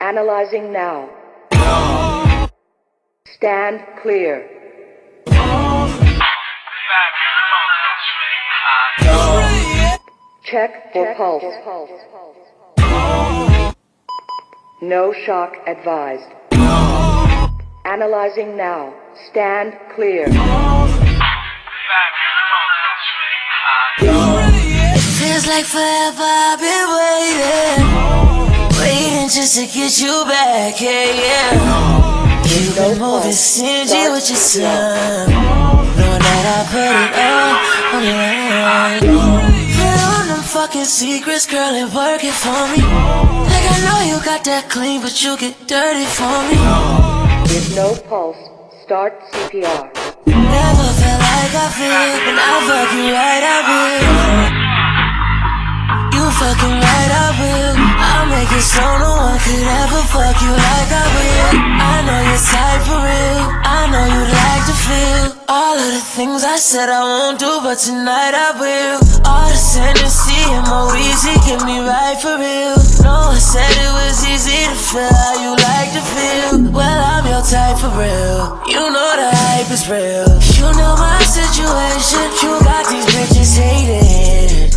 Analyzing now. Stand clear. Check for pulse. No shock advised. Analyzing now. Stand clear. It feels like forever I've been waiting just to get you back, yeah. You've been moving stingy with your son, knowing that I put it on your own. Put on them fucking secrets, girl, and work it for me. Like I know you got that clean, but you get dirty for me. With no pulse, start CPR. Never felt like I feel, when I fuck you right, I will. You fucking right, I will. I'll make it so no one could ever fuck you like I will. I know you're tight for real, I know you'd like to feel all of the things I said I won't do, but tonight I will. All the Hennessy and more easy, get me right for real. No one said it was easy to feel how you like to feel. Well, I'm your type for real, you know the hype is real. You know my situation, you got these bitches hated.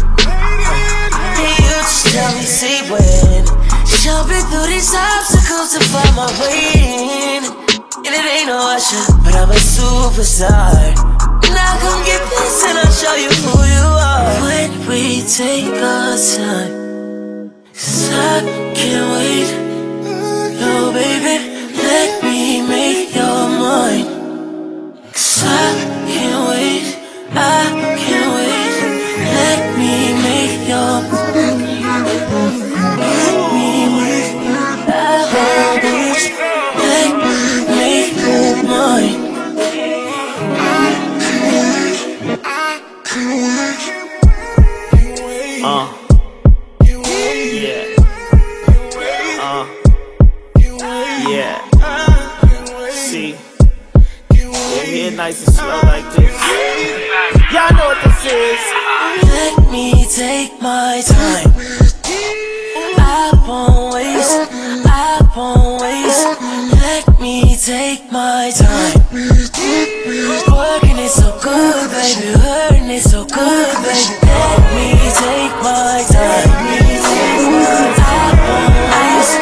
Tell me, see when jumping through these obstacles to find my way in. And it ain't no usher, but I'm a superstar. Now come get this and I'll show you who you are. When we take our time, 'cause I can't wait. No baby, let me make your mind. 'Cause I can't wait, I can't wait. Let me make your mind. See, we're here nice and slow like this. Y'all know what this is. Let me take my time. I won't waste. Let me take my time. Working it so good, baby. Hurting it so good, baby. Let me take my time. I won't waste.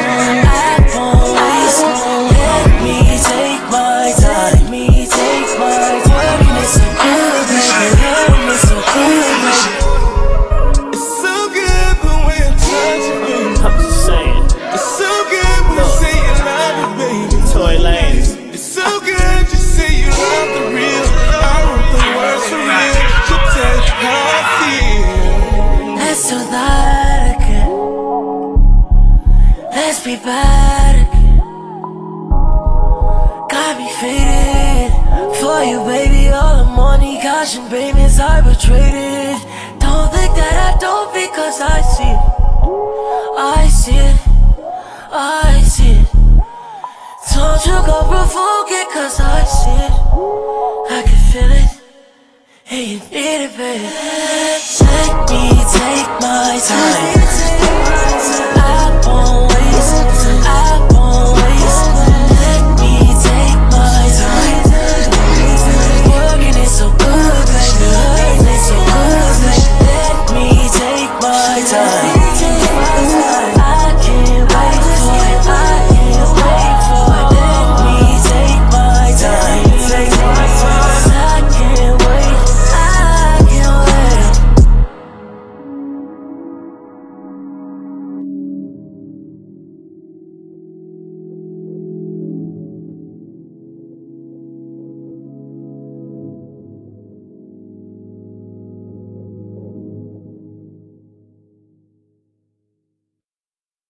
Let me take my time. Working it so good, baby. Hurting it so good, baby. It's so good when we're touching you. I'm just saying. It's so good when you say you love me, baby. Toy Lanes. It's so good you say you love the real. I wrote the words for real. You tell you how I feel. Let's do that again. Let's be bad again. Got me faded for you, baby. All the money, cash and payments arbitrated. Don't think that I don't, because I see it. I see it. I see it. Don't you go provoke it, 'cause I see it. I can feel it. Hey, you need it, baby. Let me take my time.